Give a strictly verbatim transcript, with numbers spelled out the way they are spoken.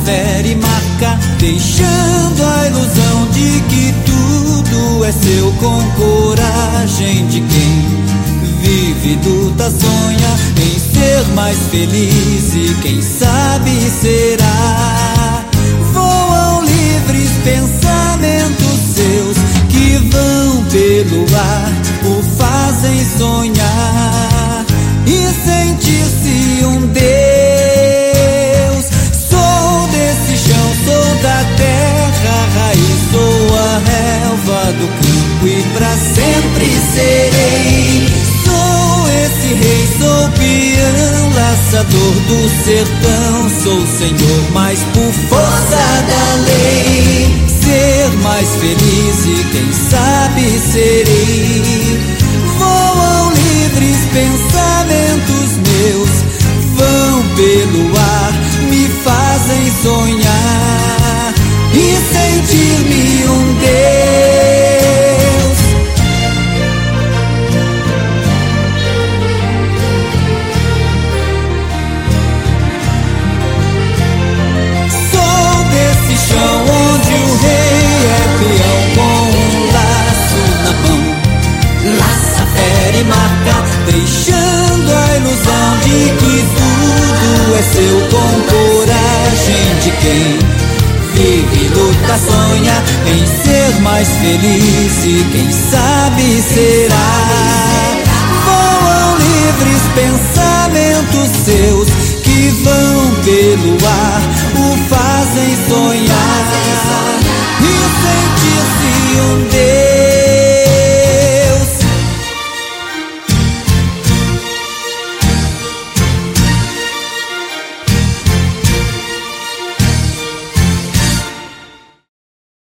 fere e marca, deixando a ilusão de que tudo é seu, com coragem de quem vive, luta, sonha em ser mais feliz e quem sabe será. Voam livres pensamentos seus que vão pelo ar, o fazem sonhar e sentir-se um Deus. Sou desse chão, sou da terra, raiz, sou a relva do campo e pra sempre serei. Sou esse rei, sou peão, laçador do sertão, sou senhor, mas por força da lei. Ser mais feliz e quem sabe serei. Voam livres pensamentos meus, vão pelo ar, me fazem sonhar e sentir-me um Deus. Sou desse chão onde o rei é peão, com um laço na mão, laça, fere e marca, deixando a ilusão de que tudo é seu, com coragem de quem vive, luta, sonha em ser mais feliz e quem sabe será.